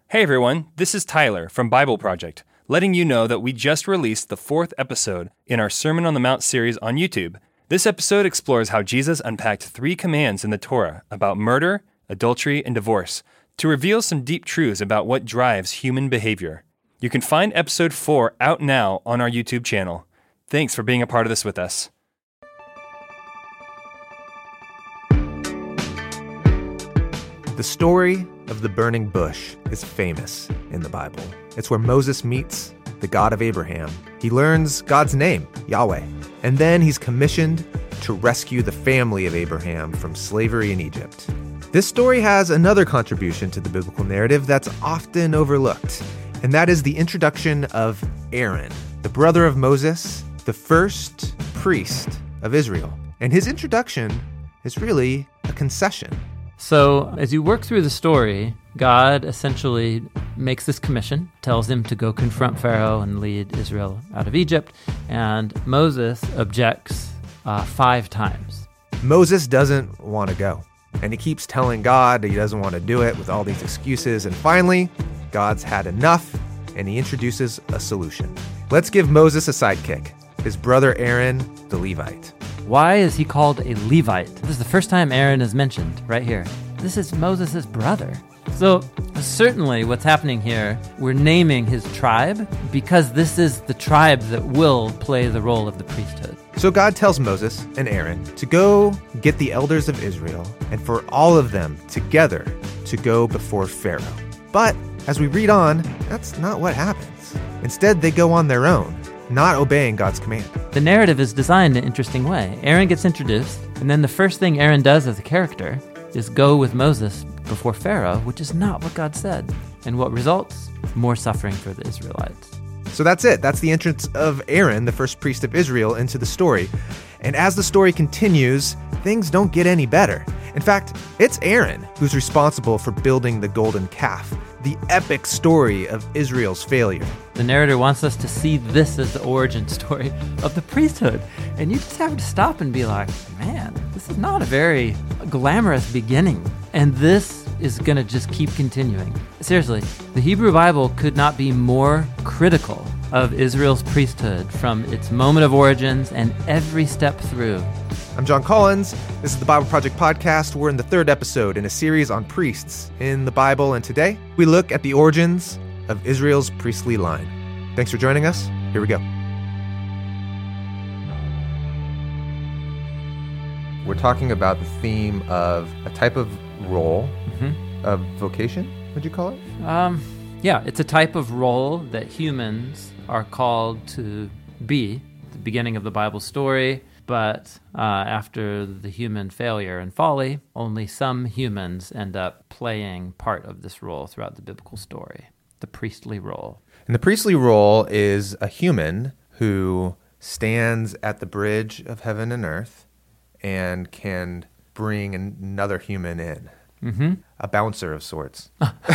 Hey everyone, this is Tyler from Bible Project, letting you know that we just released the 4th episode in our Sermon on the Mount series on YouTube. This episode explores how Jesus unpacked 3 commands in the Torah about murder, adultery, and divorce to reveal some deep truths about what drives human behavior. You can find episode 4 out now on our YouTube channel. Thanks for being a part of this with us. The story of the burning bush is famous in the Bible. It's where Moses meets the God of Abraham. He learns God's name, Yahweh, and then he's commissioned to rescue the family of Abraham from slavery in Egypt. This story has another contribution to the biblical narrative that's often overlooked, and that is the introduction of Aaron, the brother of Moses, the first priest of Israel. And his introduction is really a concession. So as you work through the story, God essentially makes this commission, tells him to go confront Pharaoh and lead Israel out of Egypt, and Moses objects 5 times. Moses doesn't want to go, and he keeps telling God that he doesn't want to do it with all these excuses, and finally, God's had enough, and he introduces a solution. Let's give Moses a sidekick, his brother Aaron, the Levite. Why is he called a Levite? This is the first time Aaron is mentioned, right here. This is Moses' brother. So certainly what's happening here, we're naming his tribe because this is the tribe that will play the role of the priesthood. So God tells Moses and Aaron to go get the elders of Israel and for all of them together to go before Pharaoh. But as we read on, that's not what happens. Instead, they go on their own, not obeying God's command. The narrative is designed in an interesting way. Aaron gets introduced, and then the first thing Aaron does as a character is go with Moses before Pharaoh, which is not what God said. And what results? More suffering for the Israelites. So that's it. That's the entrance of Aaron, the first priest of Israel, into the story. And as the story continues, things don't get any better. In fact, it's Aaron who's responsible for building the golden calf, the epic story of Israel's failure. The narrator wants us to see this as the origin story of the priesthood. And you just have to stop and be like, man, this is not a very glamorous beginning. And this is going to just keep continuing. Seriously, the Hebrew Bible could not be more critical of Israel's priesthood from its moment of origins and every step through. I'm John Collins. This is the Bible Project Podcast. We're in the 3rd episode in a series on priests in the Bible, and today we look at the origins of Israel's priestly line. Thanks for joining us. Here we go. We're talking about the theme of a type of role, of vocation, would you call it? Yeah, it's a type of role that humans are called to be at the beginning of the Bible story. But after the human failure and folly, only some humans end up playing part of this role throughout the biblical story, the priestly role. And the priestly role is a human who stands at the bridge of heaven and earth and can bring another human in. A bouncer of sorts.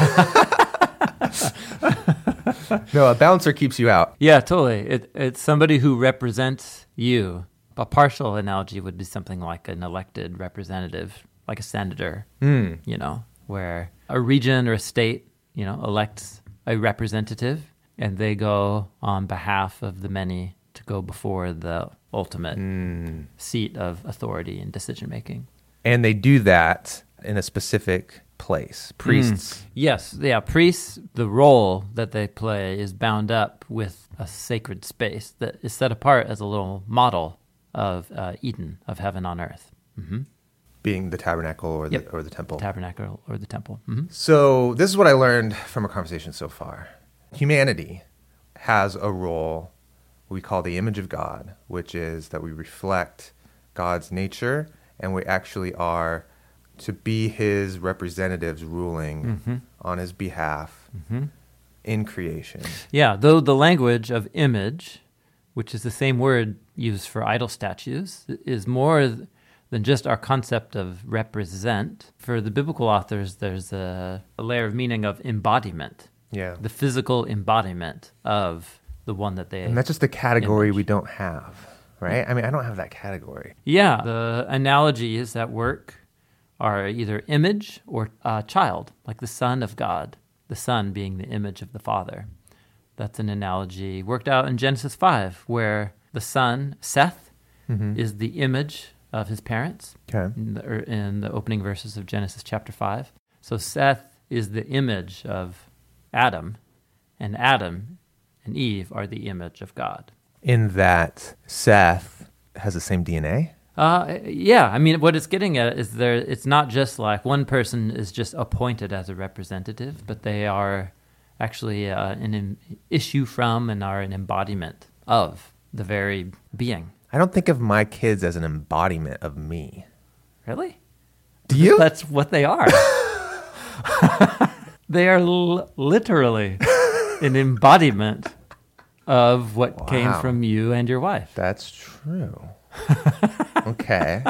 No, a bouncer keeps you out. Yeah, totally. It's somebody who represents you. A partial analogy would be something like an elected representative, like a senator, where a region or a state, elects a representative, and they go on behalf of the many to go before the ultimate seat of authority and decision-making. And they do that in a specific place. Priests. Yes, yeah, priests, the role that they play is bound up with a sacred space that is set apart as a little model of Eden, of heaven on earth. Being the tabernacle or the temple. Tabernacle or the temple. So this is what I learned from our conversation so far. Humanity has a role we call the image of God, which is that we reflect God's nature and we actually are to be his representatives ruling on his behalf in creation. Yeah, though the language of image, which is the same word used for idol statues, is more than just our concept of represent. For the biblical authors, there's a layer of meaning of embodiment. Yeah. The physical embodiment of the one that they And that's just a category image. we don't have, right? I mean, I don't have that category. Yeah, the analogies that work are either image or child, like the Son of God, the the Son being the image of the Father. That's an analogy worked out in Genesis 5, where the son, Seth, is the image of his parents in the opening verses of Genesis chapter 5. So Seth is the image of Adam, and Adam and Eve are the image of God. In that Seth has the same DNA? Yeah, I mean, what it's getting at is it's not just like one person is just appointed as a representative, but they are actually an issue from and are an embodiment of the very being. I don't think of my kids as an embodiment of me. Really? Do you? That's what they are. They are literally an embodiment of what came from you and your wife. That's true. Okay.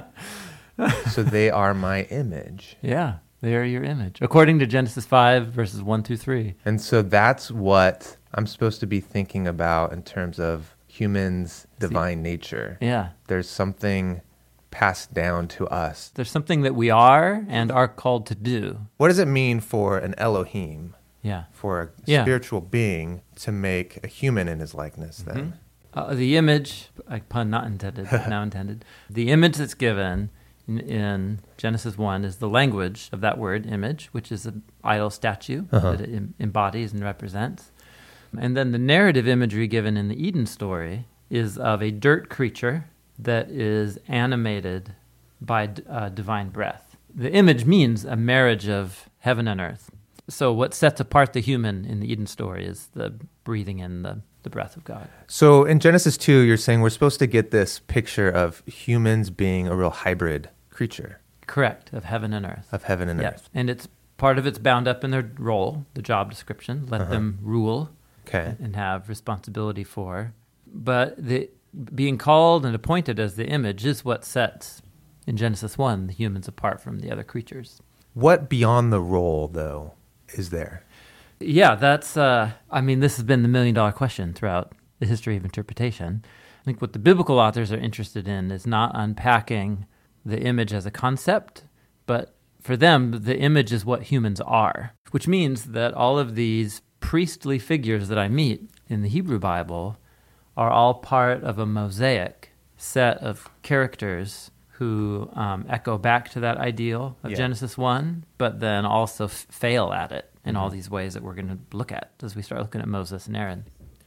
So they are my image. Yeah, they are your image, according to Genesis 5, verses 1 through 3. And so that's what I'm supposed to be thinking about in terms of humans' divine nature. Yeah. There's something passed down to us. There's something that we are and are called to do. What does it mean for an Elohim, Yeah. for a spiritual being, to make a human in his likeness then? The image, pun not intended, but now intended, the image that's given in Genesis 1 is the language of that word, image, which is an idol statue that it embodies and represents. And then the narrative imagery given in the Eden story is of a dirt creature that is animated by divine breath. The image means a marriage of heaven and earth. So what sets apart the human in the Eden story is the breathing in the breath of God. So in Genesis 2, you're saying we're supposed to get this picture of humans being a real hybrid creature. Correct, of heaven and earth. Of heaven and earth. And it's part of it's bound up in their role, the job description. Let them rule and have responsibility for. But being called and appointed as the image is what sets, in Genesis 1, the humans apart from the other creatures. What beyond the role, though, is there? Yeah, that's, this has been the million-dollar question throughout the history of interpretation. I think what the biblical authors are interested in is not unpacking the image as a concept, but for them, the image is what humans are, which means that all of these priestly figures that I meet in the Hebrew Bible are all part of a mosaic set of characters who echo back to that ideal of Genesis 1, but then also fail at it in all these ways that we're going to look at as we start looking at Moses and Aaron.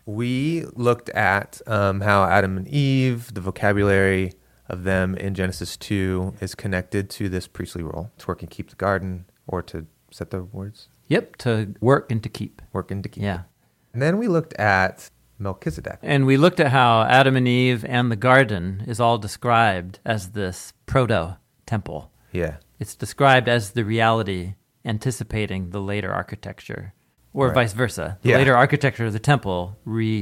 We looked at how Adam and Eve, the vocabulary of them in Genesis 2 is connected to this priestly role, to work and keep the garden, or to set the words? Yep, to work and to keep. Work and to keep. Yeah. And then we looked at Melchizedek. And we looked at how Adam and Eve and the garden is all described as this proto-temple. Yeah. It's described as the reality anticipating the later architecture, or vice versa. The later architecture of the temple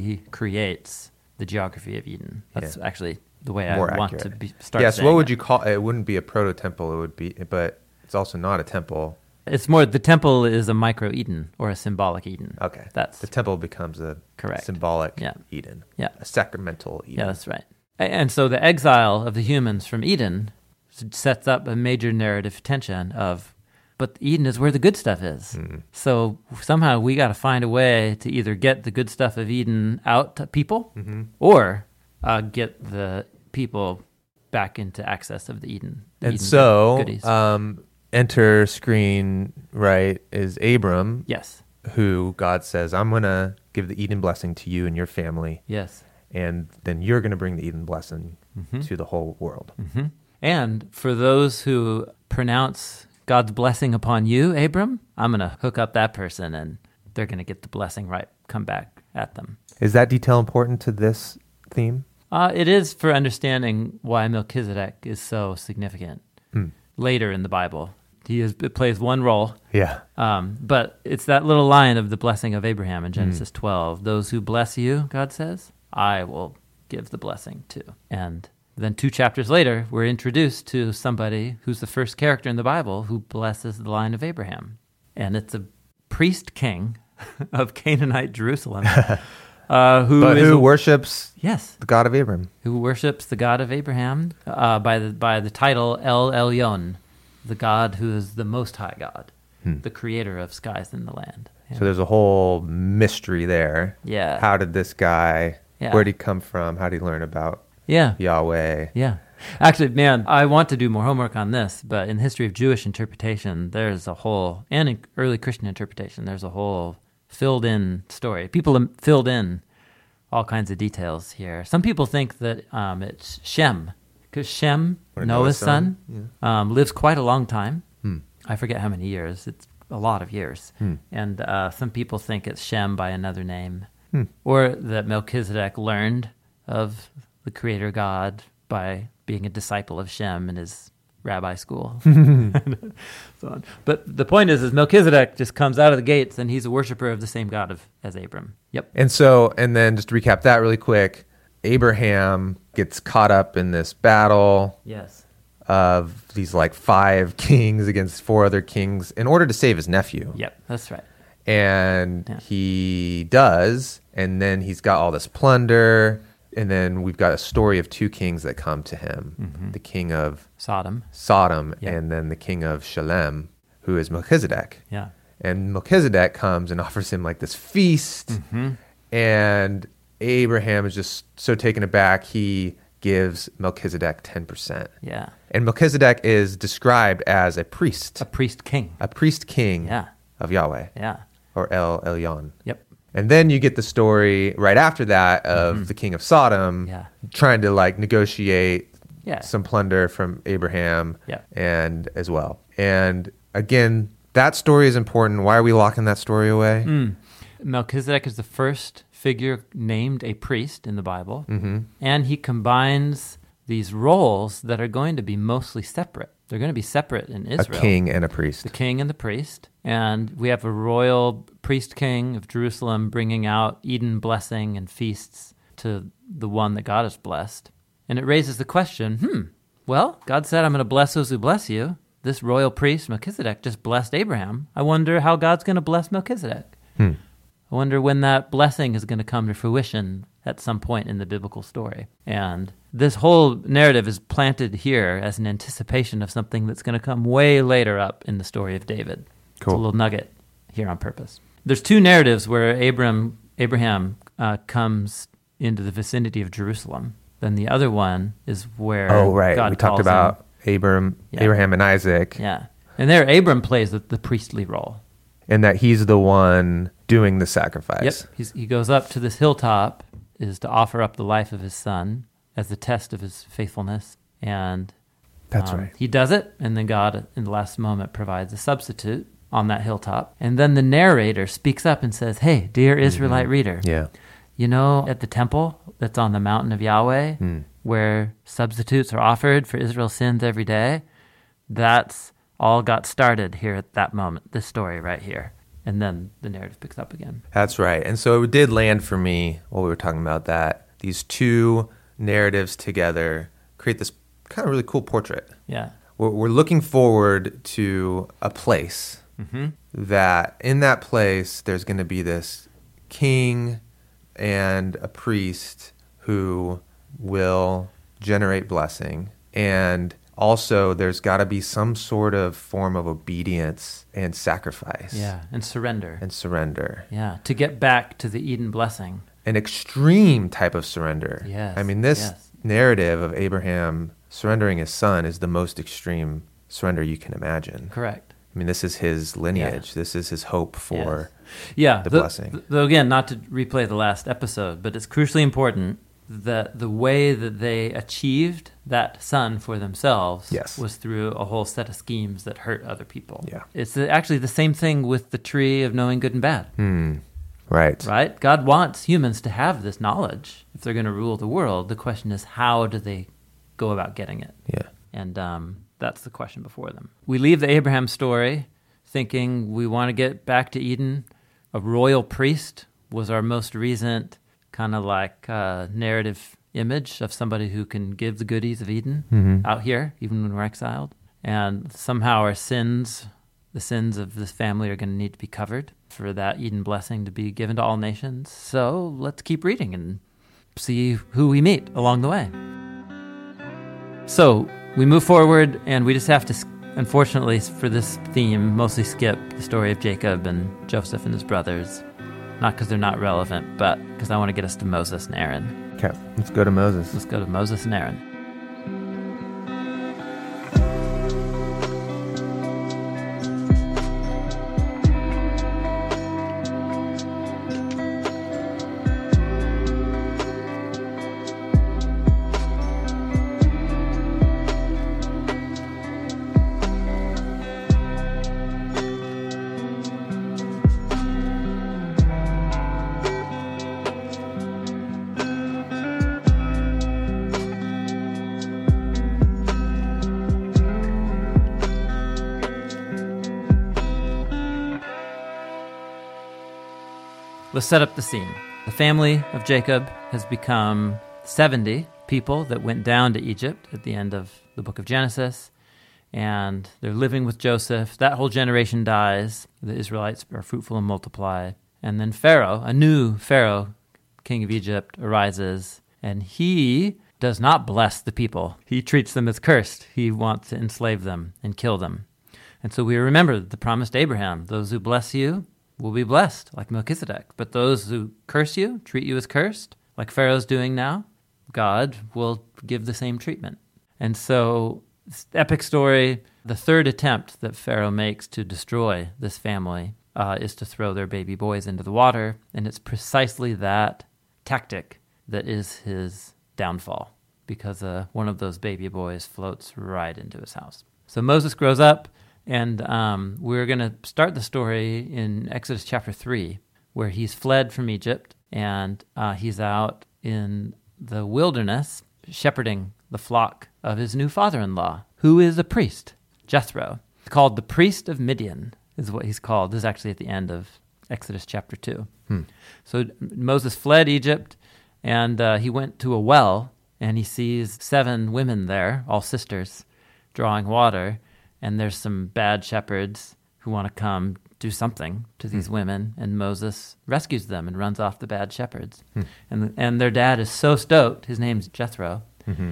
recreates the geography of Eden. That's actually the way more I want accurate. to start Yes, saying what would you call it? It wouldn't be a proto-temple, it would be, but it's also not a temple. It's more, the temple is a micro-Eden, or a symbolic Eden. Okay. That's the temple becomes a symbolic Eden. Yeah. A sacramental Eden. Yeah, that's right. And so the exile of the humans from Eden sets up a major narrative tension of, but Eden is where the good stuff is. So somehow we got to find a way to either get the good stuff of Eden out to people or get the people back into access of the Eden. And Eden so, goodies. enter screen, right, is Abram. Yes. Who God says, I'm going to give the Eden blessing to you and your family. Yes. And then you're going to bring the Eden blessing to the whole world. And for those who pronounce God's blessing upon you, Abram, I'm going to hook up that person and they're going to get the blessing right, come back at them. Is that detail important to this theme? It is for understanding why Melchizedek is so significant later in the Bible. It plays one role. Yeah. But it's that little line of the blessing of Abraham in Genesis 12. Those who bless you, God says, I will give the blessing to. And then 2 chapters later, we're introduced to somebody who's the first character in the Bible who blesses the line of Abraham. And it's a priest king of Canaanite Jerusalem. who worships the God of Abraham. Who worships the God of Abraham by the title El Elyon, the God who is the Most High God. the creator of skies and the land. Yeah. So there's a whole mystery there. Yeah. How did this guy, Yeah. where did he come from? How did he learn about Yeah. Yahweh? Yeah. Actually, man, I want to do more homework on this, but in the history of Jewish interpretation, there's a whole, and in early Christian interpretation, there's a whole filled in story. People have filled in all kinds of details here. Some people think that it's Shem, because Shem, Noah's son, lives quite a long time. I forget how many years. It's a lot of years. And some people think it's Shem by another name, or that Melchizedek learned of the creator God by being a disciple of Shem in his rabbi school. So on. But the point is Melchizedek just comes out of the gates and he's a worshiper of the same God as Abram. Yep. And then just to recap that really quick, Abraham gets caught up in this battle Yes. of these like 5 kings against 4 other kings in order to save his nephew. Yep, that's right. And he does, and then he's got all this plunder. And then we've got a story of 2 kings that come to him, the king of Sodom. and then the king of Shalem, who is Melchizedek. Yeah. And Melchizedek comes and offers him like this feast. And Abraham is just so taken aback, he gives Melchizedek 10%. Yeah. And Melchizedek is described as a priest. A priest king. A priest king Yeah. of Yahweh, Yeah. or El Elyon. Yep. And then you get the story right after that of the king of Sodom trying to like negotiate some plunder from Abraham and as well. And again, that story is important. Why are we locking that story away? Melchizedek is the first figure named a priest in the Bible. And he combines these roles that are going to be mostly separate. They're going to be separate in Israel. A king and a priest. The king and the priest. And we have a royal priest king of Jerusalem bringing out Eden blessing and feasts to the one that God has blessed. And it raises the question, well, God said, I'm going to bless those who bless you. This royal priest, Melchizedek, just blessed Abraham. I wonder how God's going to bless Melchizedek. I wonder when that blessing is going to come to fruition at some point in the biblical story. And this whole narrative is planted here as an anticipation of something that's going to come way later up in the story of David. Cool. It's a little nugget here on purpose. There's 2 narratives where Abraham comes into the vicinity of Jerusalem. Then the other one is where God we calls talked about Abraham and Isaac. Yeah. And there Abram plays the priestly role. And that he's the one doing the sacrifice. Yep. He goes up to this hilltop is to offer up the life of his son as the test of his faithfulness. And that's right. He does it, and then God, in the last moment, provides a substitute on that hilltop. And then the narrator speaks up and says, hey, dear Israelite reader, you know, at the temple that's on the mountain of Yahweh, where substitutes are offered for Israel's sins every day, that's all got started here at that moment, this story right here. And then the narrative picks up again. That's right. And so it did land for me while we were talking about that. These 2 narratives together create this kind of really cool portrait. Yeah. We're looking forward to a place that in that place there's going to be this king and a priest who will generate blessing. And also, there's got to be some sort of form of obedience and sacrifice. Yeah, and surrender. Yeah, to get back to the Eden blessing. An extreme type of surrender. Yes. I mean, this narrative of Abraham surrendering his son is the most extreme surrender you can imagine. Correct. I mean, this is his lineage. Yeah. This is his hope for the blessing. Though again, not to replay the last episode, but it's crucially important that the way that they achieved that son for themselves was through a whole set of schemes that hurt other people. Yeah. It's actually the same thing with the tree of knowing good and bad. Right. Right? God wants humans to have this knowledge if they're going to rule the world. The question is, how do they go about getting it? Yeah. And that's the question before them. We leave the Abraham story thinking we want to get back to Eden. A royal priest was our most recent kind of like narrative image of somebody who can give the goodies of Eden out here, even when we're exiled. And somehow our sins, the sins of this family, are going to need to be covered for that Eden blessing to be given to all nations. So let's keep reading and see who we meet along the way. So we move forward, and we just have to unfortunately for this theme, mostly skip the story of Jacob and Joseph and his brothers. Not because they're not relevant, but because I want to get us to Moses and Aaron. Okay, let's go to Moses. Let's go to Moses and Aaron. Let's set up the scene. The family of Jacob has become 70 people that went down to Egypt at the end of the book of Genesis, and they're living with Joseph. That whole generation dies. The Israelites are fruitful and multiply. And then Pharaoh, a new Pharaoh, king of Egypt, arises, and he does not bless the people. He treats them as cursed. He wants to enslave them and kill them. And so we remember the promise to Abraham, those who bless you will be blessed, like Melchizedek. But those who curse you, treat you as cursed, like Pharaoh's doing now, God will give the same treatment. And so, this epic story, the third attempt that Pharaoh makes to destroy this family is to throw their baby boys into the water, and it's precisely that tactic that is his downfall, because one of those baby boys floats right into his house. So Moses grows up, and we're going to start the story in Exodus chapter 3, where he's fled from Egypt, and he's out in the wilderness shepherding the flock of his new father-in-law, who is a priest, Jethro. He's called the priest of Midian, is what he's called. This is actually at the end of Exodus chapter 2. So Moses fled Egypt, and he went to a well, and he sees 7 women there, all sisters, drawing water. And there's some bad shepherds who want to come do something to these women, and Moses rescues them and runs off the bad shepherds. And their dad is so stoked. His name's Jethro.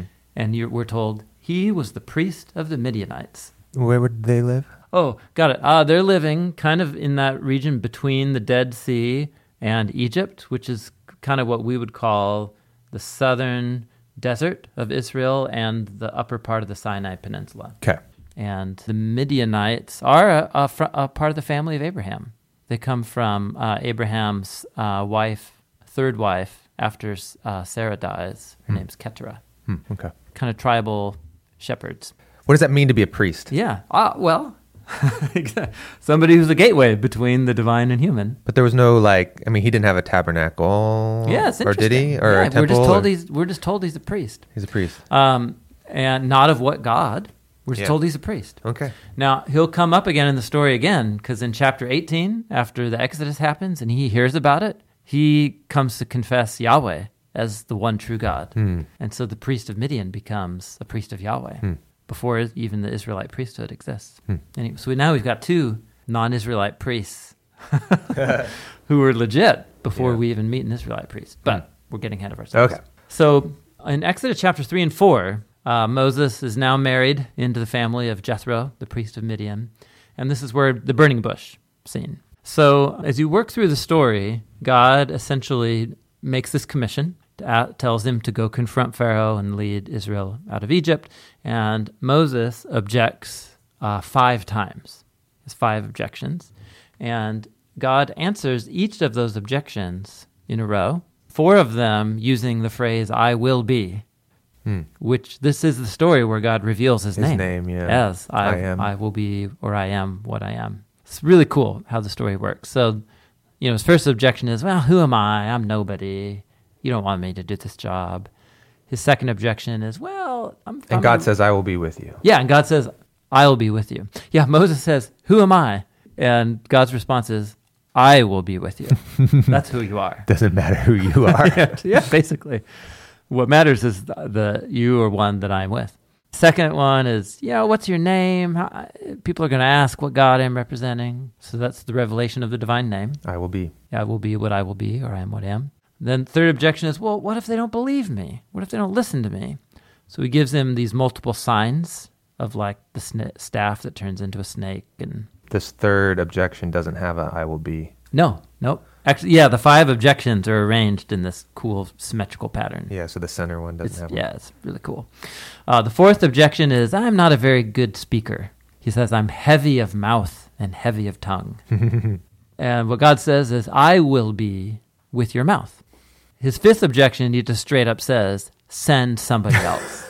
And we're told he was the priest of the Midianites. Where would they live? Oh, got it. They're living kind of in that region between the Dead Sea and Egypt, which is kind of what we would call the southern desert of Israel and the upper part of the Sinai Peninsula. Okay. And the Midianites are a part of the family of Abraham. They come from Abraham's third wife, after Sarah dies. Her name's Keturah. Okay. Kind of tribal shepherds. What does that mean to be a priest? Yeah. Well, somebody who's a gateway between the divine and human. But there was no, he didn't have a tabernacle. Yeah, it's interesting. Or did he? Or a temple? We're just told he's a priest. He's a priest. And not of what God. We're just told he's a priest. Okay. Now, he'll come up again in the story again, because in chapter 18, after the Exodus happens and he hears about it, he comes to confess Yahweh as the one true God. And so the priest of Midian becomes a priest of Yahweh before even the Israelite priesthood exists. Anyway, so now we've got 2 non-Israelite priests who are legit before we even meet an Israelite priest. But we're getting ahead of ourselves. Okay. So in Exodus chapter 3 and 4, Moses is now married into the family of Jethro, the priest of Midian, and this is where the burning bush scene. So as you work through the story, God essentially makes this commission, tells him to go confront Pharaoh and lead Israel out of Egypt, and Moses objects 5 times. There's 5 objections, and God answers each of those objections in a row, 4 of them using the phrase, "I will be," which this is the story where God reveals his name. His name, yeah. As I am. I will be, or I am what I am. It's really cool how the story works. So, his first objection is, well, who am I? I'm nobody. You don't want me to do this job. His second objection is, well, And God says, I will be with you. Yeah, and God says, I will be with you. Yeah, Moses says, who am I? And God's response is, I will be with you. That's who you are. Doesn't matter who you are. Yeah, basically. What matters is you are one that I'm with. Second one is, what's your name? People are going to ask what God I'm representing. So that's the revelation of the divine name. I will be. I will be what I will be, or I am what I am. Then third objection is, what if they don't believe me? What if they don't listen to me? So he gives them these multiple signs of like the staff that turns into a snake. And This third objection doesn't have a I will be. nope. Actually, yeah, the 5 objections are arranged in this cool symmetrical pattern. Yeah, so the center one doesn't have one. Yeah, it's really cool. The 4th objection is, I'm not a very good speaker. He says, I'm heavy of mouth and heavy of tongue. And what God says is, I will be with your mouth. His 5th objection, he just straight up says, send somebody else.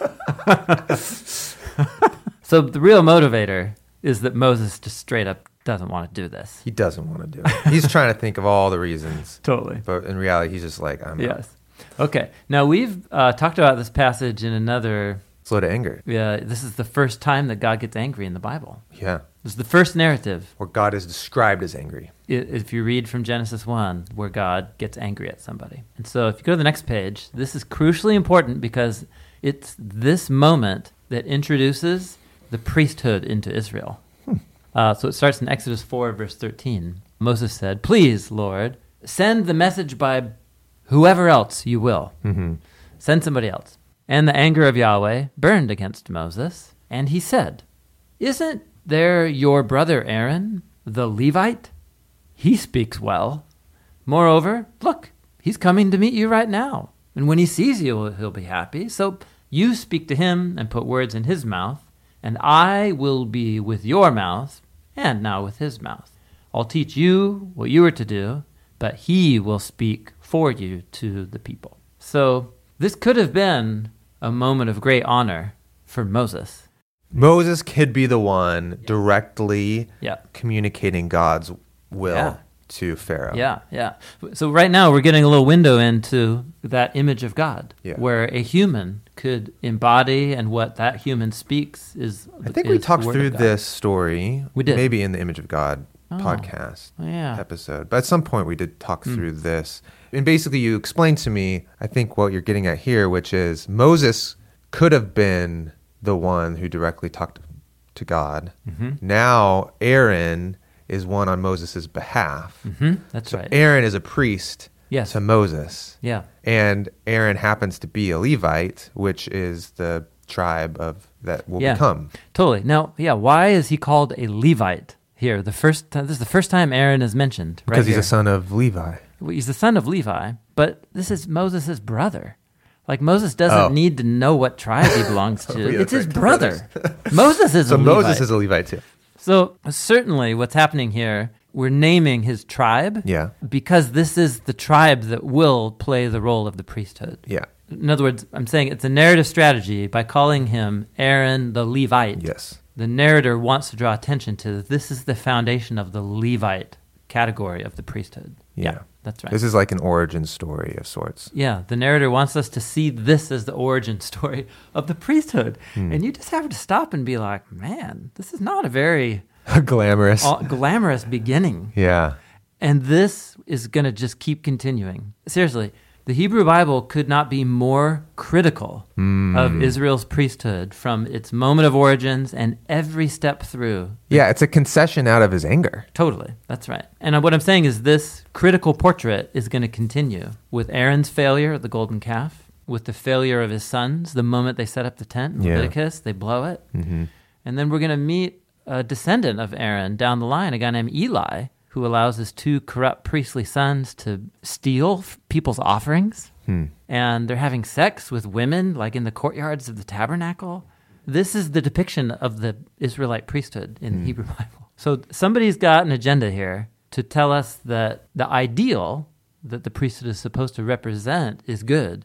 So the real motivator is that Moses just straight up doesn't want to do this. He doesn't want to do it. He's trying to think of all the reasons. Totally. But in reality, he's just like, I'm not. Yes. Okay. Now, we've talked about this passage in another... Slow to anger. Yeah, this is the first time that God gets angry in the Bible. Yeah. This is the first narrative. Or God is described as angry. If you read from Genesis 1, where God gets angry at somebody. And so if you go to the next page, this is crucially important because it's this moment that introduces the priesthood into Israel. So it starts in Exodus 4, verse 13. Moses said, please, Lord, send the message by whoever else you will. Mm-hmm. Send somebody else. And the anger of Yahweh burned against Moses, and he said, isn't there your brother Aaron, the Levite? He speaks well. Moreover, look, he's coming to meet you right now. And when he sees you, he'll be happy. So you speak to him and put words in his mouth, and I will be with your mouth and now with his mouth. I'll teach you what you are to do, but he will speak for you to the people. So this could have been a moment of great honor for Moses. Moses could be the one directly Yeah. communicating God's will Yeah. to Pharaoh. Yeah. So right now we're getting a little window into that image of God, Yeah. where a human could embody, and what that human speaks is. I think we is talked the word through of God. this story. We did. Maybe in the Image of God Oh. podcast Yeah. episode. But at some point we did talk through this. And basically you explained to me, I think what you're getting at here, which is Moses could have been the one who directly talked to God. Mm-hmm. Now Aaron is one on Moses' behalf. Mm-hmm. That's So right. Aaron is a priest Yes. to Moses. Yeah. And Aaron happens to be a Levite, which is the tribe of that will Yeah. become. Totally. Now, why is he called a Levite here? This is the first time Aaron is mentioned. Because right he's here. a son of Levi. Well, he's the son of Levi, but this is Moses' brother. Like, Moses doesn't need to know what tribe he belongs to. Yeah, It's his right. brother. Moses is So a Moses Levite. is a Levite too. So certainly what's happening here, we're naming his tribe Yeah. because this is the tribe that will play the role of the priesthood. Yeah. In other words, I'm saying it's a narrative strategy. By calling him Aaron the Levite, Yes. the narrator wants to draw attention to this is the foundation of the Levite category of the priesthood. Yeah. That's right. This is like an origin story of sorts. Yeah, the narrator wants us to see this as the origin story of the priesthood. Hmm. And you just have to stop and be like, man, this is not a very Glamorous. glamorous beginning. Yeah. And this is going to just keep continuing. Seriously, the Hebrew Bible could not be more critical of Israel's priesthood from its moment of origins and every step through. Yeah, it's a concession out of his anger. Totally. That's right. And what I'm saying is this critical portrait is going to continue with Aaron's failure at the golden calf, with the failure of his sons the moment they set up the tent in Yeah. Leviticus, they blow it. Mm-hmm. And then we're going to meet a descendant of Aaron down the line, a guy named Eli, who allows his 2 corrupt priestly sons to steal people's offerings. And they're having sex with women, like in the courtyards of the tabernacle. This is the depiction of the Israelite priesthood in the Hebrew Bible. So somebody's got an agenda here to tell us that the ideal that the priesthood is supposed to represent is good,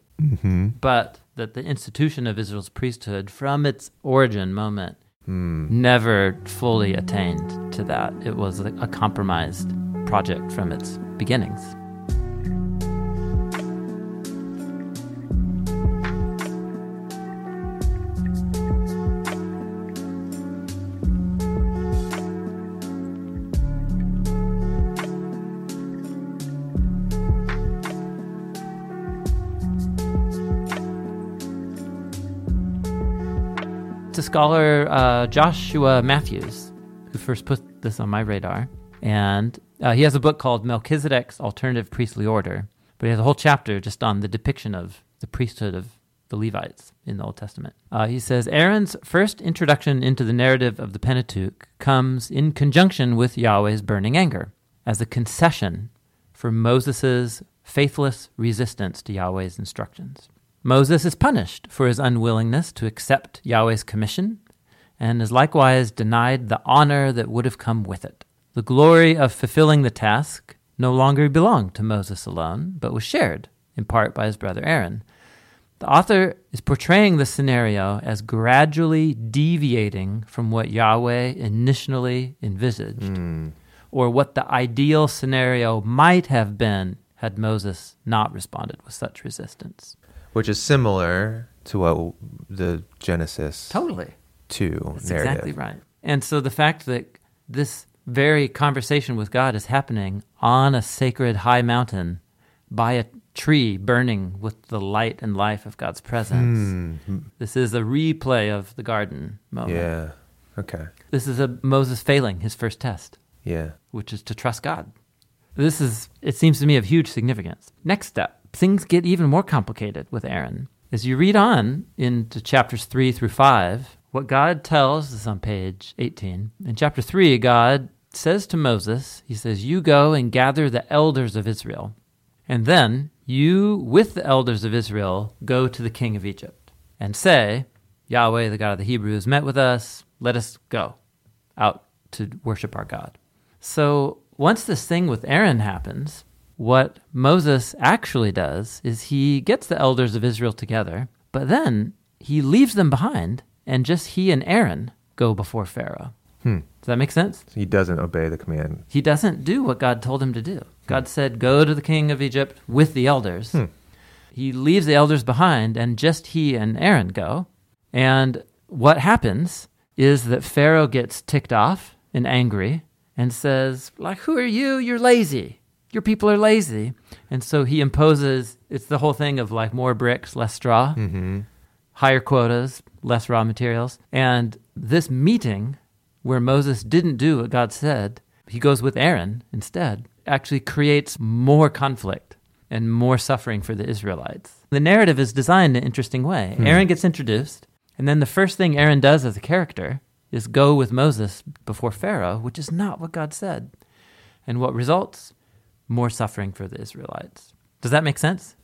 but that the institution of Israel's priesthood from its origin moment never fully attained to that. It was a compromised project from its beginnings. It's a scholar, Joshua Matthews, who first put this on my radar. And he has a book called Melchizedek's Alternative Priestly Order. But he has a whole chapter just on the depiction of the priesthood of the Levites in the Old Testament. He says, Aaron's first introduction into the narrative of the Pentateuch comes in conjunction with Yahweh's burning anger, as a concession for Moses' faithless resistance to Yahweh's instructions. Moses is punished for his unwillingness to accept Yahweh's commission, and is likewise denied the honor that would have come with it. The glory of fulfilling the task no longer belonged to Moses alone, but was shared, in part, by his brother Aaron. The author is portraying the scenario as gradually deviating from what Yahweh initially envisaged, or what the ideal scenario might have been had Moses not responded with such resistance. Which is similar to what the Genesis Totally. 2 That's narrative. exactly right. And so the fact that this very conversation with God is happening on a sacred high mountain by a tree burning with the light and life of God's presence. This is a replay of the garden moment. Yeah. Okay. This is Moses failing his first test, Yeah. which is to trust God. It seems to me, of huge significance. Next step, things get even more complicated with Aaron. As you read on into chapters 3 through 5, what God tells is on page 18. In chapter 3, God says to Moses, he says, you go and gather the elders of Israel. And then you, with the elders of Israel, go to the king of Egypt and say, Yahweh, the God of the Hebrews, met with us. Let us go out to worship our God. So once this thing with Aaron happens, what Moses actually does is he gets the elders of Israel together, but then he leaves them behind, and just he and Aaron go before Pharaoh. Does that make sense? He doesn't obey the command. He doesn't do what God told him to do. God said, go to the king of Egypt with the elders. He leaves the elders behind, and just he and Aaron go. And what happens is that Pharaoh gets ticked off and angry and says, like, who are you? You're lazy. Your people are lazy. And so he imposes, it's the whole thing of like more bricks, less straw, higher quotas, less raw materials. And this meeting where Moses didn't do what God said, he goes with Aaron instead, actually creates more conflict and more suffering for the Israelites. The narrative is designed in an interesting way. Aaron gets introduced, and then the first thing Aaron does as a character is go with Moses before Pharaoh, which is not what God said. And what results? More suffering for the Israelites. Does that make sense?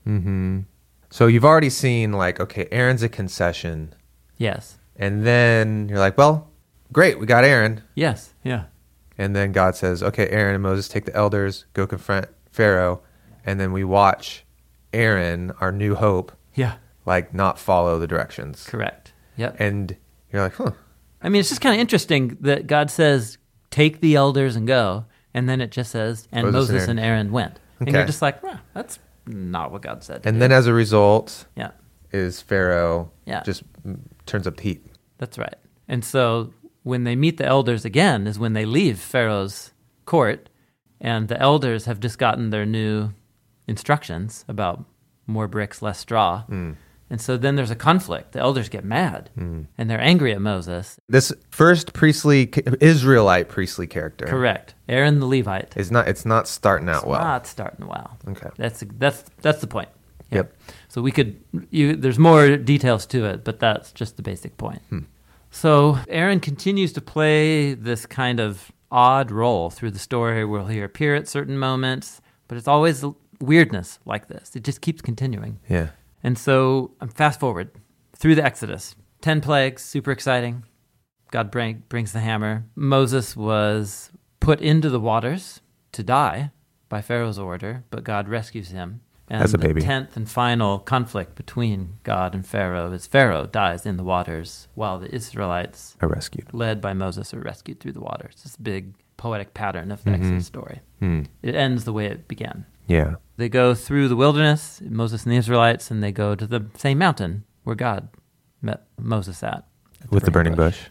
So you've already seen, like, okay, Aaron's a concession. Yes. And then you're like, well, great, we got Aaron. Yes. Yeah. And then God says, okay, Aaron and Moses, take the elders, go confront Pharaoh. And then we watch Aaron, our new hope, Yeah. like not follow the directions. Correct. Yep. And you're like, huh. I mean, it's just kind of interesting that God says, take the elders and go. And then it just says, and Moses and Aaron went. And you're Okay. just like, well, that's not what God said. And then as a result yeah, is Pharaoh Yeah. just turns up the heat. that's right. And so when they meet the elders again is when they leave Pharaoh's court, and the elders have just gotten their new instructions about more bricks, less straw. And so then there's a conflict. The elders get mad, and they're angry at Moses. This first Israelite priestly character Correct. Aaron the Levite. it's not starting out well. Not starting well. Okay. That's the point. Yep. So there's more details to it, but that's just the basic point. So Aaron continues to play this kind of odd role through the story where he'll appear at certain moments, but it's always weirdness like this. It just keeps continuing. Yeah. And so fast forward through the Exodus. 10 plagues, super exciting. God brings the hammer. Moses was put into the waters to die by Pharaoh's order, but God rescues him. And As a baby. The 10th and final conflict between God and Pharaoh is Pharaoh dies in the waters while the Israelites, I rescued. led by Moses, are rescued through the waters. This big poetic pattern of the Exodus story. It ends the way it began. Yeah. They go through the wilderness, Moses and the Israelites, and they go to the same mountain where God met Moses at With the burning bush.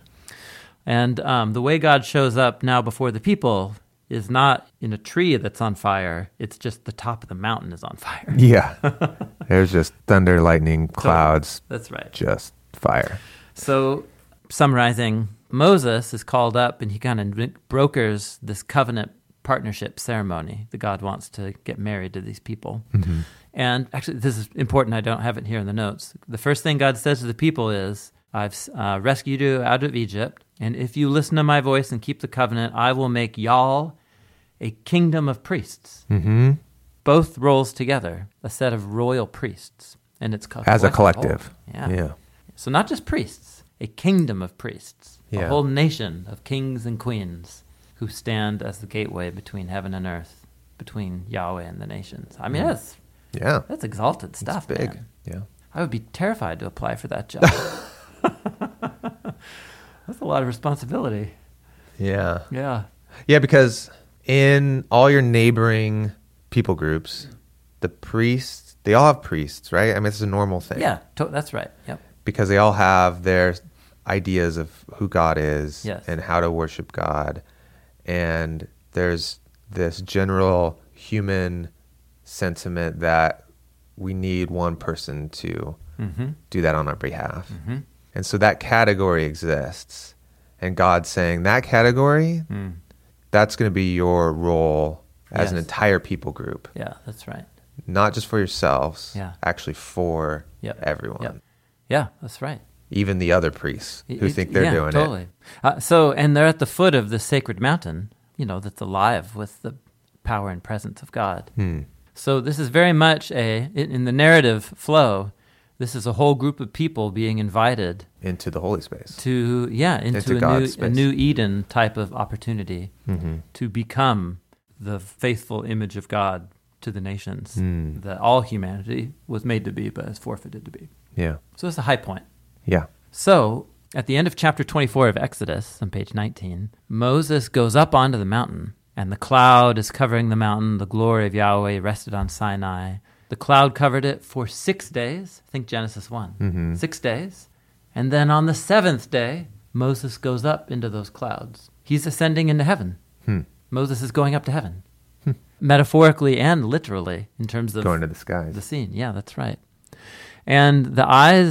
And the way God shows up now before the people is not in a tree that's on fire. It's just the top of the mountain is on fire. Yeah. There's just thunder, lightning, clouds, That's right. just fire. So, summarizing, Moses is called up and he kind of brokers this covenant partnership ceremony that God wants to get married to these people. And actually, this is important. I don't have it here in the notes. The first thing God says to the people is, I've rescued you out of Egypt, and if you listen to my voice and keep the covenant, I will make y'all a kingdom of priests. Both roles together, a set of royal priests. And it's as a collective. Yeah. So not just priests, a kingdom of priests, Yeah. a whole nation of kings and queens who stand as the gateway between heaven and earth, between Yahweh and the nations. I mean, that's exalted stuff, It's big. man. Yeah. I would be terrified to apply for that job. That's a lot of responsibility. Yeah. Yeah. Yeah, because in all your neighboring people groups, the priests, they all have priests, right? I mean, it's a normal thing. Yeah, that's right. Yep. Because they all have their ideas of who God is Yes. and how to worship God. And there's this general human sentiment that we need one person to do that on our behalf. And so that category exists. And God's saying that category, that's going to be your role as an Yes. entire people group. Yeah, that's right. Not just for yourselves, Yeah. actually for Yep. everyone. Yep. Yeah, that's right. Even the other priests who think they're doing totally. it. And they're at the foot of the sacred mountain, that's alive with the power and presence of God. So this is very much in the narrative flow, this is a whole group of people being invited Into the holy space. into God's a space. new Eden type of opportunity to become the faithful image of God to the nations that all humanity was made to be but has forfeited to be. Yeah. So it's a high point. Yeah. So, at the end of chapter 24 of Exodus, on page 19, Moses goes up onto the mountain, and the cloud is covering the mountain. The glory of Yahweh rested on Sinai. The cloud covered it for 6 days. Think Genesis 1. 6 days. And then on the seventh day, Moses goes up into those clouds. He's ascending into heaven. Moses is going up to heaven. Metaphorically and literally, in terms of Going to the skies. the scene. Yeah, that's right. And to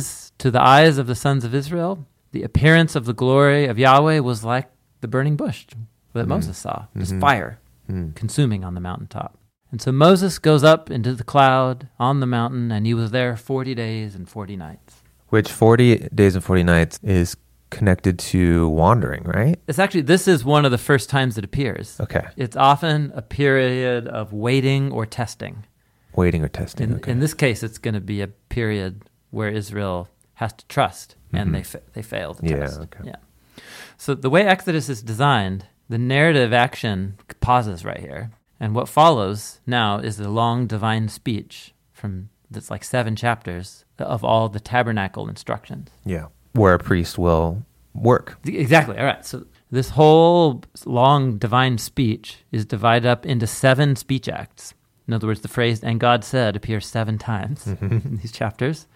the eyes of the sons of Israel, the appearance of the glory of Yahweh was like the burning bush that Moses saw. It was fire consuming on the mountaintop. And so Moses goes up into the cloud on the mountain, and he was there 40 days and 40 nights. Which 40 days and 40 nights is connected to wandering, right? This is one of the first times it appears. Okay. It's often a period of waiting or testing. Waiting or testing. Okay. In this case, it's going to be a period where Israel has to trust, and they fail to trust. Okay. Yeah. So the way Exodus is designed, the narrative action pauses right here, and what follows now is a long divine speech that's like 7 chapters of all the tabernacle instructions. Yeah. Where a priest will work. Exactly. All right. So this whole long divine speech is divided up into 7 speech acts. In other words, the phrase, "and God said," appears 7 times in these chapters.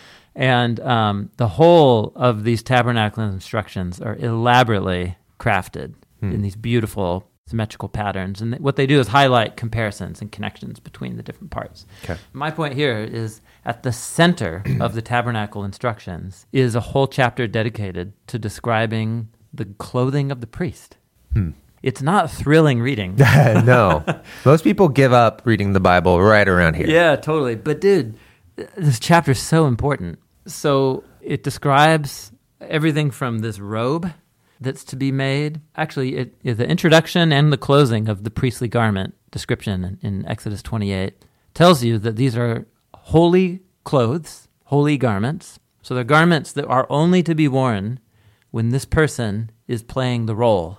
And the whole of these tabernacle instructions are elaborately crafted in these beautiful symmetrical patterns. And what they do is highlight comparisons and connections between the different parts. Okay. My point here is at the center of the tabernacle instructions is a whole chapter dedicated to describing the clothing of the priest. It's not thrilling reading. No. Most people give up reading the Bible right around here. Yeah, totally. But dude, this chapter is so important. So it describes everything from this robe that's to be made. Actually, the introduction and the closing of the priestly garment description in Exodus 28 tells you that these are holy clothes, holy garments. So they're garments that are only to be worn when this person is playing the role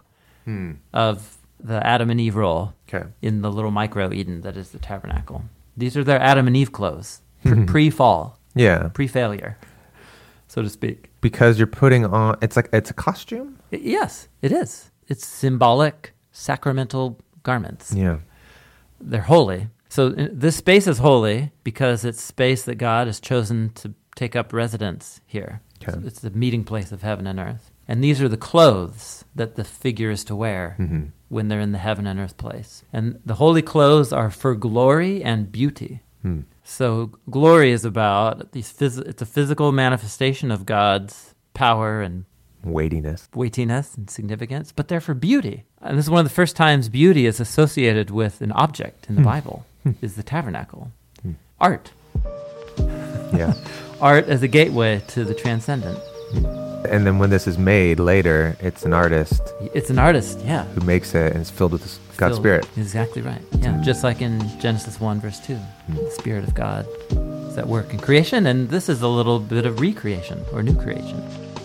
of the Adam and Eve role in the little micro Eden that is the tabernacle. These are their Adam and Eve clothes, pre-fall, pre-failure, so to speak. Because you're putting on, it's a costume? Yes, it is. It's symbolic, sacramental garments. Yeah. They're holy. So this space is holy because it's space that God has chosen to take up residence here. Okay. So it's the meeting place of heaven and earth. And these are the clothes that the figure is to wear when they're in the heaven and earth place. And the holy clothes are for glory and beauty. So glory is about it's a physical manifestation of God's power and weightiness and significance, but they're for beauty. And this is one of the first times beauty is associated with an object in the Bible, is the tabernacle. Art. Yeah. Art as a gateway to the transcendent. And then when this is made later, it's an artist It's an artist, yeah. who makes it, and it's filled with God's Filled- Spirit. Exactly right. Yeah, just like in Genesis 1, verse 2. The Spirit of God is at work in creation, and this is a little bit of recreation or new creation.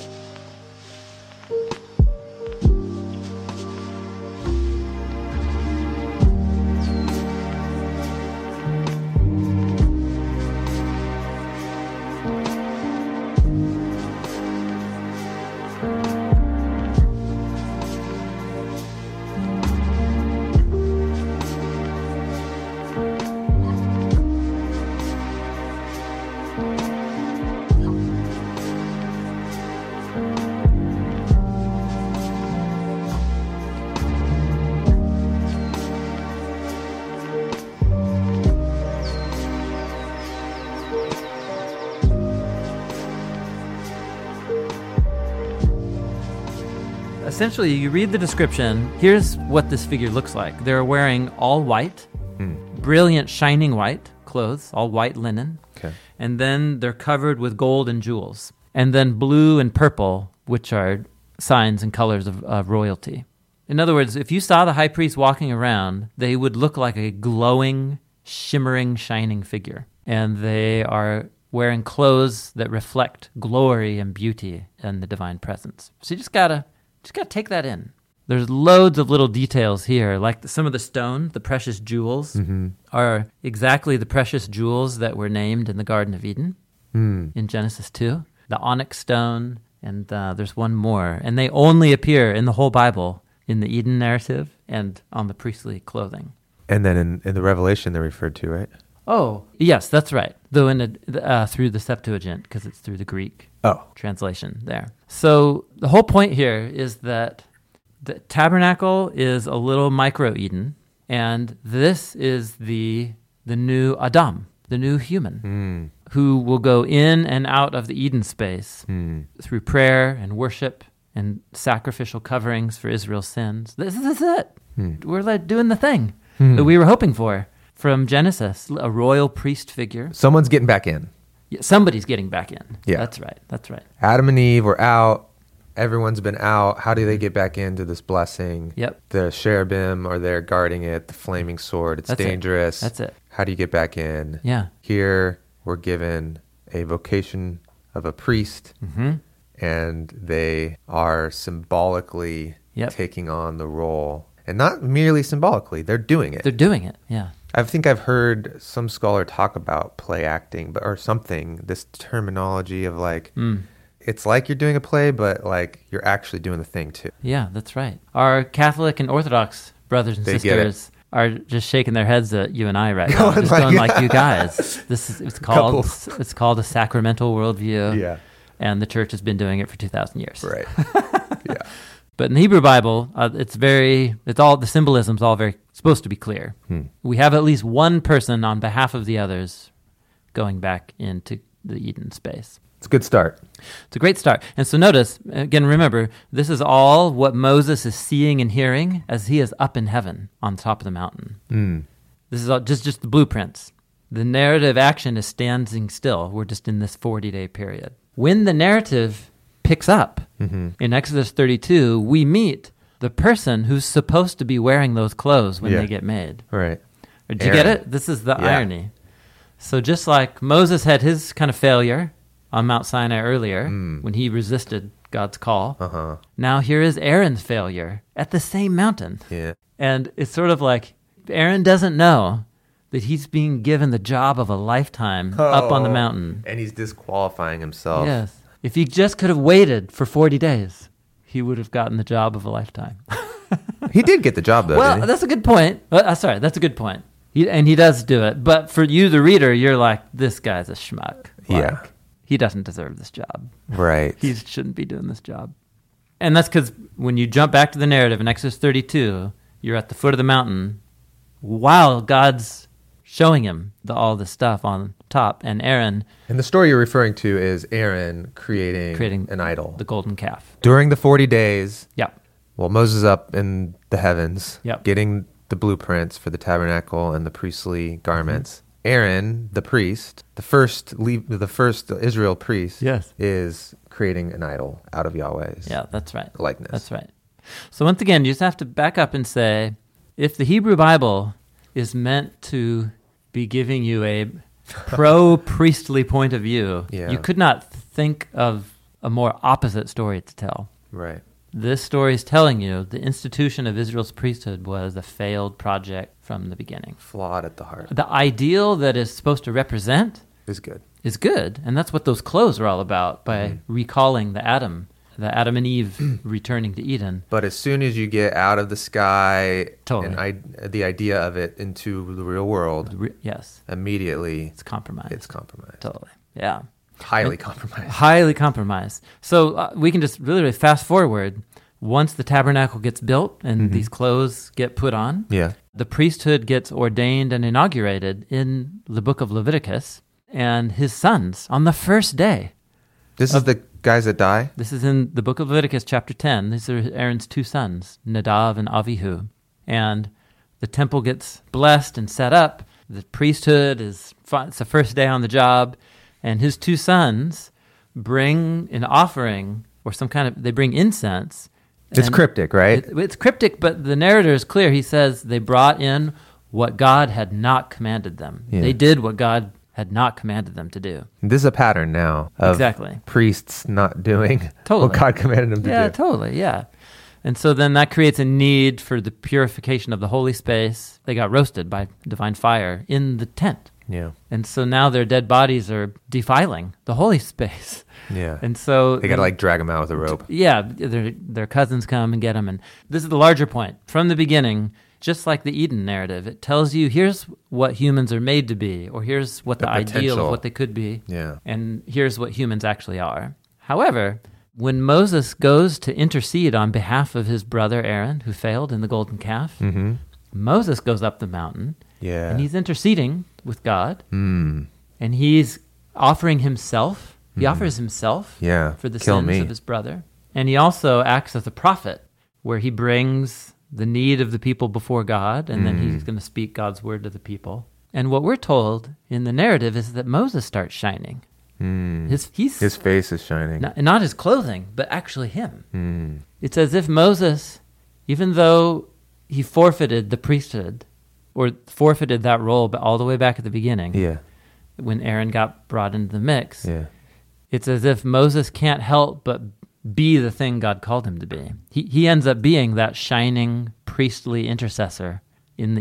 Essentially, you read the description. Here's what this figure looks like. They're wearing all white, brilliant, shining white clothes, all white linen. Okay. And then they're covered with gold and jewels. And then blue and purple, which are signs and colors of royalty. In other words, if you saw the high priest walking around, they would look like a glowing, shimmering, shining figure. And they are wearing clothes that reflect glory and beauty and the divine presence. So you just gotta take that in. There's loads of little details here, like some of the stone, the precious jewels, are exactly the precious jewels that were named in the Garden of Eden in Genesis 2. The onyx stone, and there's one more. And they only appear in the whole Bible in the Eden narrative and on the priestly clothing. And then in the Revelation they're referred to, right? Oh, yes, that's right. Though through the Septuagint, because it's through the Greek translation there. So the whole point here is that the tabernacle is a little micro-Eden, and this is the new Adam, the new human, who will go in and out of the Eden space through prayer and worship and sacrificial coverings for Israel's sins. This is it. We're like doing the thing that we were hoping for from Genesis, a royal priest figure. Someone's getting back in. Yeah, somebody's getting back in. Yeah. That's right. Adam and Eve were out. Everyone's been out. How do they get back into this blessing? Yep. The cherubim are there guarding it, the flaming sword. It's dangerous. That's it. How do you get back in? Yeah. Here, we're given a vocation of a priest, and they are symbolically taking on the role. And not merely symbolically, they're doing it. They're doing it, yeah. I think I've heard some scholar talk about play acting, or something, this terminology of like, it's like you're doing a play, but like you're actually doing the thing too. Yeah, that's right. Our Catholic and Orthodox brothers and sisters are just shaking their heads at you and I right now, just going like, you guys, it's called a sacramental worldview. Yeah. And the church has been doing it for 2,000 years. Right. Yeah. But in the Hebrew Bible, the symbolism's all very supposed to be clear. We have at least one person on behalf of the others going back into the Eden space. It's a good start. It's a great start. And so notice, again, remember, this is all what Moses is seeing and hearing as he is up in heaven on top of the mountain. This is all just the blueprints. The narrative action is standing still. We're just in this 40-day period. When the narrative picks up in Exodus 32, we meet the person who's supposed to be wearing those clothes when they get made. Right. Did you get it? This is the irony. So just like Moses had his kind of failure on Mount Sinai earlier when he resisted God's call, now here is Aaron's failure at the same mountain. Yeah. And it's sort of like Aaron doesn't know that he's being given the job of a lifetime up on the mountain. And he's disqualifying himself. Yes. If he just could have waited for 40 days, he would have gotten the job of a lifetime. He did get the job, though. Well, didn't he? that's a good point. Sorry, that's a good point. He does do it. But for you, the reader, you're like, this guy's a schmuck. Yeah. He doesn't deserve this job. Right. He shouldn't be doing this job. And that's because when you jump back to the narrative in Exodus 32, you're at the foot of the mountain while God's showing him all this stuff on top, and Aaron... And the story you're referring to is Aaron creating an idol. The golden calf. During the 40 days, Yeah. Well, Moses is up in the heavens, Yep. getting the blueprints for the tabernacle and the priestly garments. Aaron, the priest, the first Israel priest, Yes. is creating an idol out of Yahweh's Yeah, that's right. likeness. That's right. So once again, you just have to back up and say, if the Hebrew Bible is meant to be giving you a pro-priestly point of view, Yeah. you could not think of a more opposite story to tell. Right. This story is telling you the institution of Israel's priesthood was a failed project from the beginning. Flawed at the heart. The ideal that is supposed to represent Is good. is good, and that's what those clothes are all about, by recalling the Adam and Eve returning to Eden. But as soon as you get out of the sky Totally. and the idea of it into the real world, Yes, immediately it's compromised. it's compromised. Totally, yeah. Highly compromised. Highly compromised. So we can just really fast forward. Once the tabernacle gets built and these clothes get put on, Yeah. the priesthood gets ordained and inaugurated in the book of Leviticus, and his sons, on the first day. This is the guys that die? This is in the book of Leviticus, chapter 10. These are Aaron's two sons, Nadav and Avihu. And the temple gets blessed and set up. The priesthood it's the first day on the job. And his two sons bring an offering or they bring incense. It's And cryptic, right? It's cryptic, but the narrator is clear. He says they brought in what God had not commanded them. Yeah. They did what God had not commanded them to do. This is a pattern now of Exactly. priests not doing Totally. what God commanded them to Yeah, do. totally, yeah. And so then that creates a need for the purification of the holy space. They got roasted by divine fire in the tent. Yeah. And so now their dead bodies are defiling the holy space. Yeah. And so They got to drag them out with a rope. yeah, their cousins come and get them. And this is the larger point. From the beginning, just like the Eden narrative, it tells you here's what humans are made to be, or here's what the ideal potential. of what they could be, Yeah. and here's what humans actually are. However, when Moses goes to intercede on behalf of his brother Aaron, who failed in the golden calf, Moses goes up the mountain, Yeah. and he's interceding with God, Mm. and he's offering himself. He offers himself Yeah. for the Kill sins me. of his brother. And he also acts as a prophet, where he brings the need of the people before God, and then he's going to speak God's word to the people. And what we're told in the narrative is that Moses starts shining. His face is shining. not his clothing, but actually him. It's as if Moses, even though he forfeited the priesthood, or forfeited that role but all the way back at the beginning, Yeah. when Aaron got brought into the mix, Yeah. it's as if Moses can't help but be the thing God called him to be. He ends up being that shining priestly intercessor in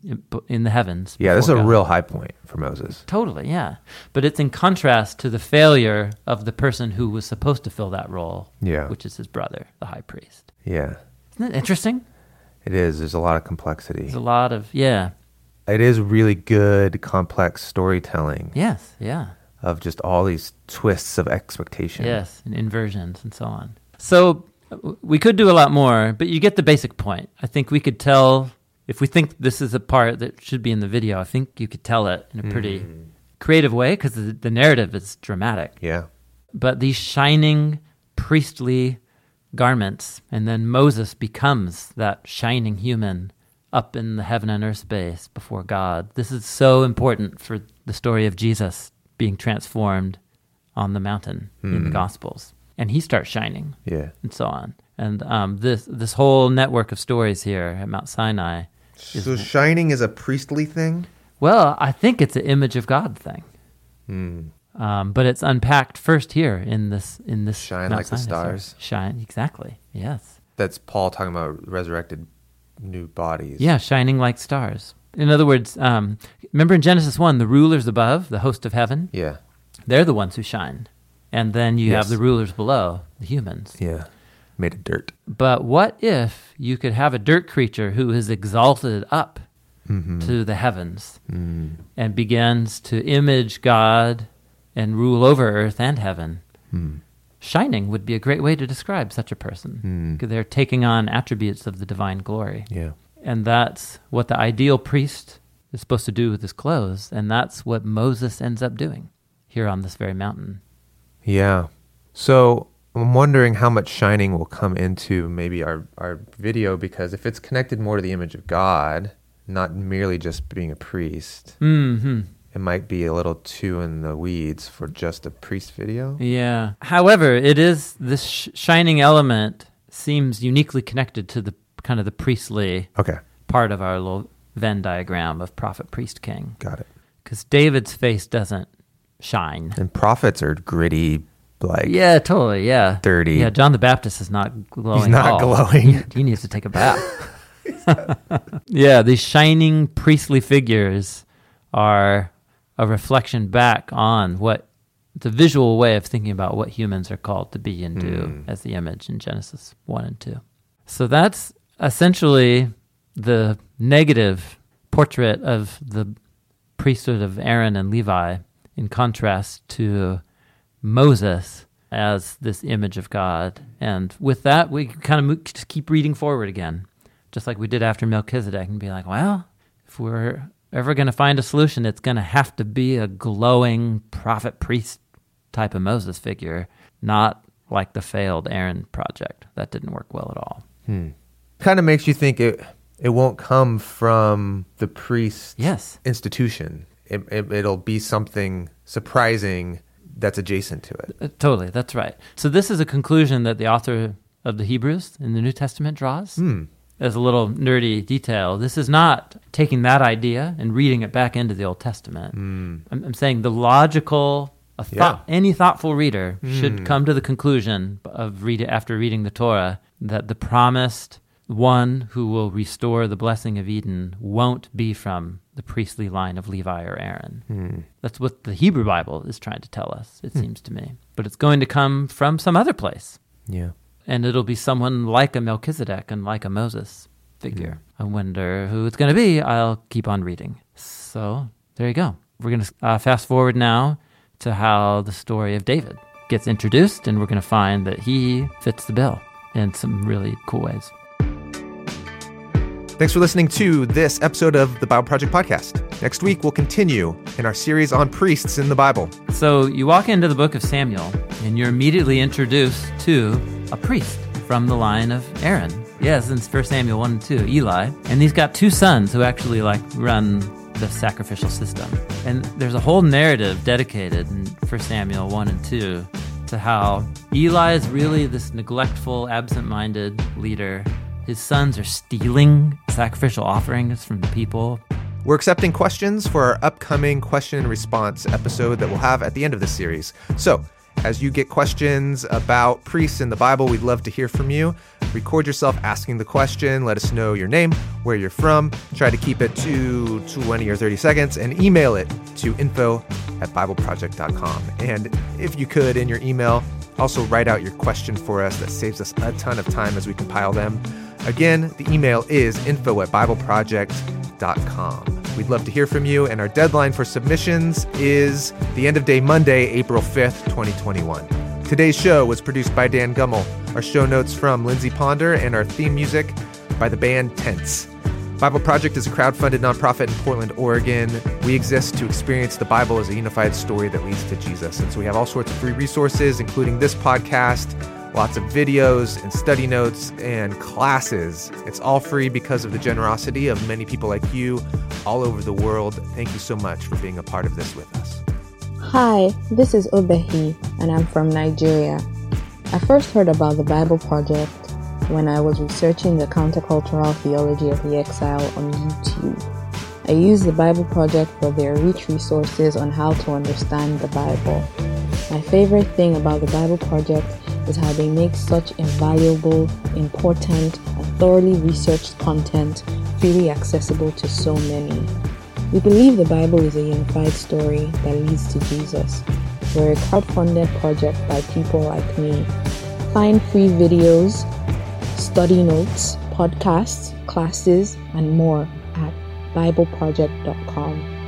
the heavens. Yeah, this is before a God. real high point for Moses. Totally, yeah. But it's in contrast to the failure of the person who was supposed to fill that role, Yeah. which is his brother, the high priest. Yeah. Isn't that interesting? It is. There's a lot of complexity. There's a lot of, yeah. It is really good, complex storytelling Yes, yeah. of just all these twists of expectation. Yes, and inversions and so on. So we could do a lot more, but you get the basic point. I think we could tell, if we think this is a part that should be in the video, I think you could tell it in a pretty creative way, because the narrative is dramatic. Yeah. But these shining priestly garments, and then Moses becomes that shining human up in the heaven and earth space before God. This is so important for the story of Jesus being transformed on the mountain in the Gospels. And he starts shining, Yeah. and so on. And this whole network of stories here at Mount Sinai. So shining is a priestly thing? Well, I think it's an image of God thing. But it's unpacked first here in this Shine Mount like the Sinai story. stars. Shine, exactly. Yes. That's Paul talking about resurrected new bodies. Yeah, shining like stars. In other words, remember in Genesis 1, the rulers above, the host of heaven, Yeah. they're the ones who shine. And then you have Yes. the rulers below, the humans. Yeah. Made of dirt. But what if you could have a dirt creature who is exalted up to the heavens and begins to image God and rule over earth and heaven? Shining would be a great way to describe such a person, because they're taking on attributes of the divine glory. Yeah. And that's what the ideal priest is supposed to do with his clothes, and that's what Moses ends up doing here on this very mountain. Yeah. So I'm wondering how much shining will come into maybe our video, because if it's connected more to the image of God, not merely just being a priest, it might be a little too in the weeds for just a priest video. Yeah. However, it is this shining element seems uniquely connected to the kind of the priestly part of our little Venn diagram of prophet, priest, king. Got it. Because David's face doesn't shine. And prophets are gritty, like totally, dirty. Yeah, John the Baptist is not glowing. He's not glowing. He needs to take a bath. Yeah, these shining priestly figures are a reflection back on what the visual way of thinking about what humans are called to be and do as the image in Genesis 1 and 2. So that's essentially the negative portrait of the priesthood of Aaron and Levi in contrast to Moses as this image of God. And with that, we kind of just keep reading forward again, just like we did after Melchizedek, and be like, well, if we're ever going to find a solution, it's going to have to be a glowing prophet priest type of Moses figure, not like the failed Aaron project. That didn't work well at all. Kind of makes you think it won't come from the priest institution. It'll be something surprising that's adjacent to it. Totally, that's right. So this is a conclusion that the author of the Hebrews in the New Testament draws. As a little nerdy detail, this is not taking that idea and reading it back into the Old Testament. I'm saying the logical, any thoughtful reader should come to the conclusion of after reading the Torah that the promised one who will restore the blessing of Eden won't be from the priestly line of Levi or Aaron. That's what the Hebrew Bible is trying to tell us, it seems to me. But it's going to come from some other place. Yeah. And it'll be someone like a Melchizedek and like a Moses figure. I wonder who it's going to be. I'll keep on reading. So there you go. We're going to fast forward now to how the story of David gets introduced, and we're going to find that he fits the bill in some really cool ways. Thanks for listening to this episode of the Bible Project Podcast. Next week, we'll continue in our series on priests in the Bible. So you walk into the book of Samuel, and you're immediately introduced to a priest from the line of Aaron. Yes, in 1 Samuel 1 and 2, Eli. And he's got two sons who actually run the sacrificial system. And there's a whole narrative dedicated in 1 Samuel 1 and 2 to how Eli is really this neglectful, absent-minded leader. His sons are stealing sacrificial offerings from the people. We're accepting questions for our upcoming question and response episode that we'll have at the end of this series. So, as you get questions about priests in the Bible, we'd love to hear from you. Record yourself asking the question. Let us know your name, where you're from. Try to keep it to 20 or 30 seconds and email it to info@bibleproject.com. And if you could, in your email, also write out your question for us. That saves us a ton of time as we compile them. Again, the email is info@bibleproject.com. We'd love to hear from you, and our deadline for submissions is the end of day Monday, April 5th, 2021. Today's show was produced by Dan Gummel. Our show notes from Lindsay Ponder, and our theme music by the band Tense. Bible Project is a crowd-funded nonprofit in Portland, Oregon. We exist to experience the Bible as a unified story that leads to Jesus. And so we have all sorts of free resources, including this podcast, lots of videos and study notes and classes. It's all free because of the generosity of many people like you all over the world. Thank you so much for being a part of this with us. Hi, this is Obehi, and I'm from Nigeria. I first heard about the Bible Project when I was researching the countercultural theology of the exile on YouTube. I use the Bible Project for their rich resources on how to understand the Bible. My favorite thing about the Bible Project is how they make such invaluable, important, and thoroughly researched content freely accessible to so many. We believe the Bible is a unified story that leads to Jesus. We're a crowdfunded project by people like me. Find free videos, study notes, podcasts, classes, and more at bibleproject.com.